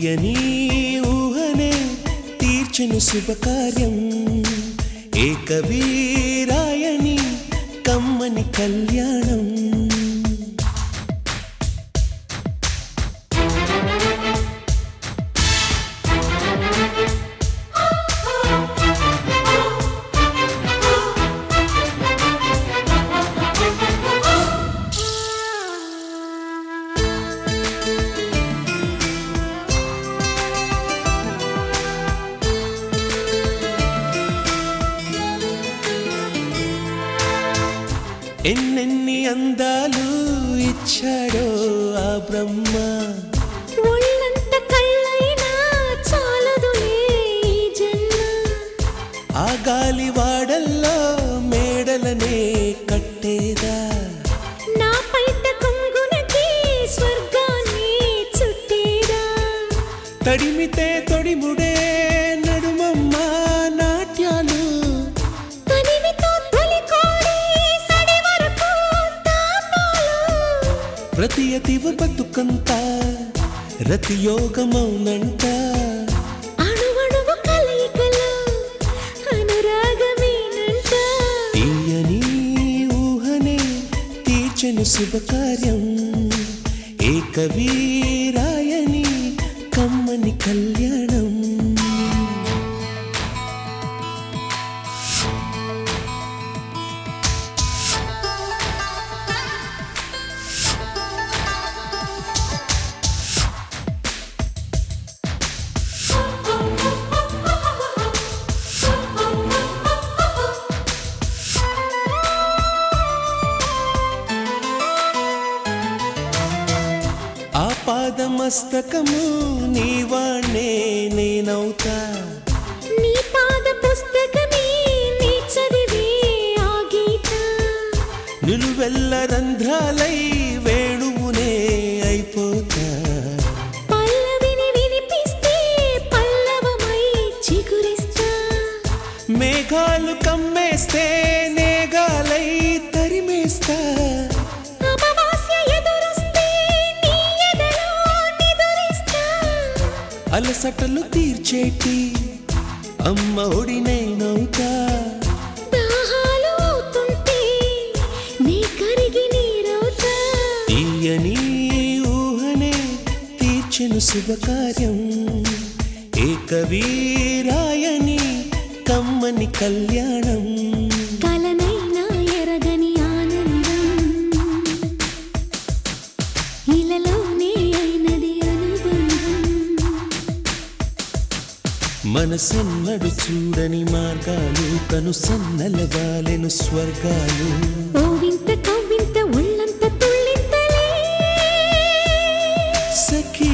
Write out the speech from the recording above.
తీయని ఊహనే తీర్చెను శుభకార్యం ఏకవీరాయని కమ్మని కళ్యాణం ఎన్నెన్ని అందాలు ఇచ్చాడో ఆ బ్రహ్మ ఒళ్ళంత కళ్ళైనా చాలదులే ఈ జన్మ ఆ గాలి వాడల్లో మేడలనే కట్టేదా నా పైట కొంగునకి స్వర్గాన్ని చుట్టేదా తడిమితే తొడిముడే నడుమమ్మ నాట్యాలు ప్రతి అతివ బతుకంత రతియోగమౌనంట అణువణువు కలయికలో అనురాగమేనంట తీయని ఊహనే తీర్చెను శుభకార్యం ఏకవీరాయని కమ్మని కళ్యాణం పాదమస్తకము నీవాణ్ణే నేనవుతా నీ పాద పుస్తకమే నీ చదివే ఆ గీత నిలువెల్ల రంధ్రాలై వేణువునే అయిపోతా పల్లవిని వినిపిస్తే పల్లవమై చిగురిస్తా మేఘాలు కమ్మేస్తే నేగాలై తరిమేస్తా అలసటలు తీర్చేటి అమ్మ ఒడినైనవుతా దాహాలు అవుతుంటే నీ కరిగి నీరవుతా తీయని ఊహనే తీర్చెను శుభకార్యం ఏకవీరాయని కమ్మని కళ్యాణం కలనైనా ఎరగని ఆనందం ఇలలోనే అయినది అనుబంధం మనసన్నడు చూడని మార్గాలు కనుసన్నలవాలెను స్వర్గాలు ఓ వింత కవ్వింత ఒళ్ళంత తుళ్ళింతలే సఖీ